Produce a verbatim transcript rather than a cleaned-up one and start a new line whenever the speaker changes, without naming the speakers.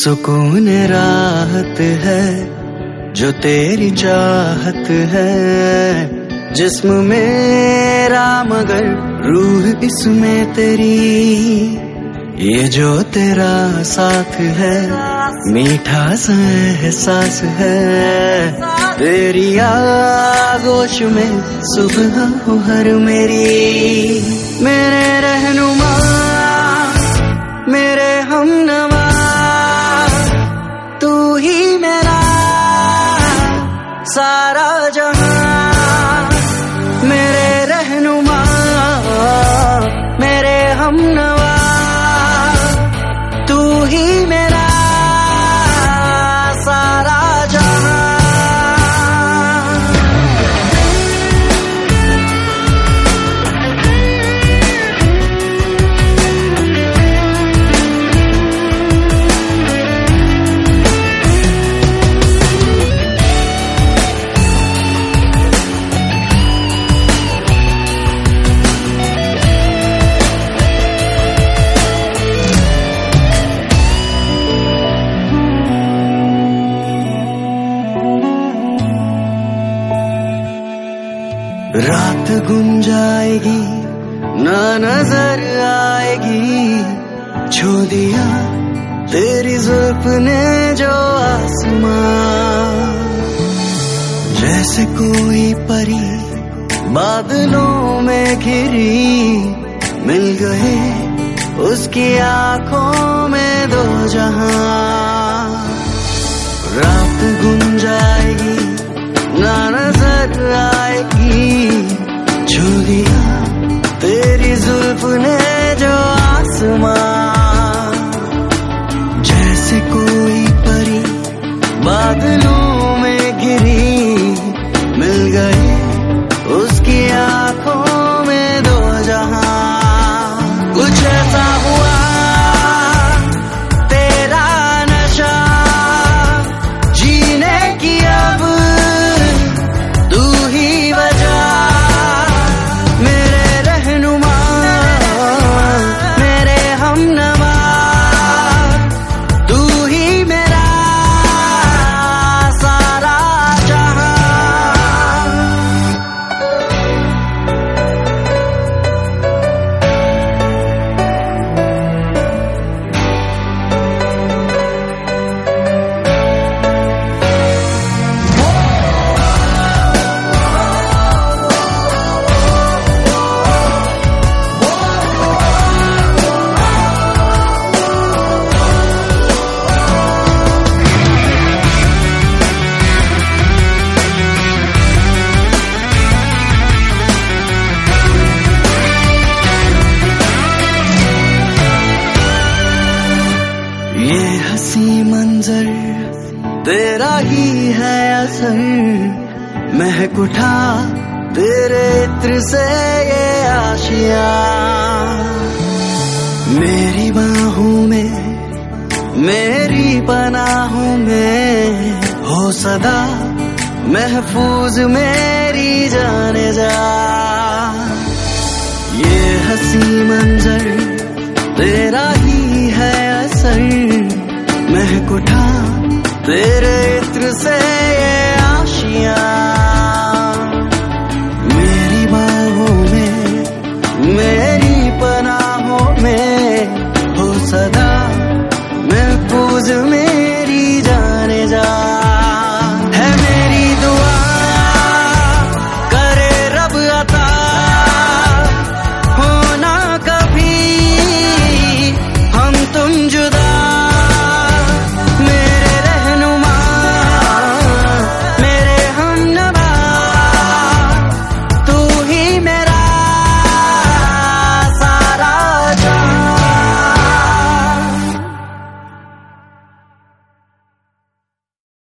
सुकून राहत है जो तेरी चाहत है। जिस्म मेरा मगर रूह इसमें तेरी, ये जो तेरा साथ है मीठा सा एहसास है। तेरी आगोश में सुबह हो हर मेरी, मेरे रहनुमा मेरे हमनवा, तू ही मेरा सारा जहां। मेरे रहनुमा मेरे हमनवा, तू ही मेरा सारा जहां। रात गुम जाएगी ना नजर आएगी, छू दिया तेरी जुल्फ ने जो आसमां। जैसे कोई परी बादलों में घिरी, मिल गए उसकी आंखों में दो जहां। रात गुम जाएगी ना नजर आएगी, छू दिया तेरी जुल्फ ने जो आसमां। जैसे कोई परी बादलों में घिरी, मिल गए उसकी आंखों में दो जहां। कुछ ऐसा हुआ तेरा नशा, जीने की अब तू ही वजह। मेरे रहनुमा मेरे हमनवा, तू ही मेरा सारा जहां। ये हंसी मंजर तेरा ही है असर, महक उठा तेरे इत्र से ये आशिया। मेरी बाहों में मेरी पनाहों में हो सदा महफूज मेरी जाने जा। ये हंसी मंजर तेरा ही है असर, महक उठा तेरे इत्र से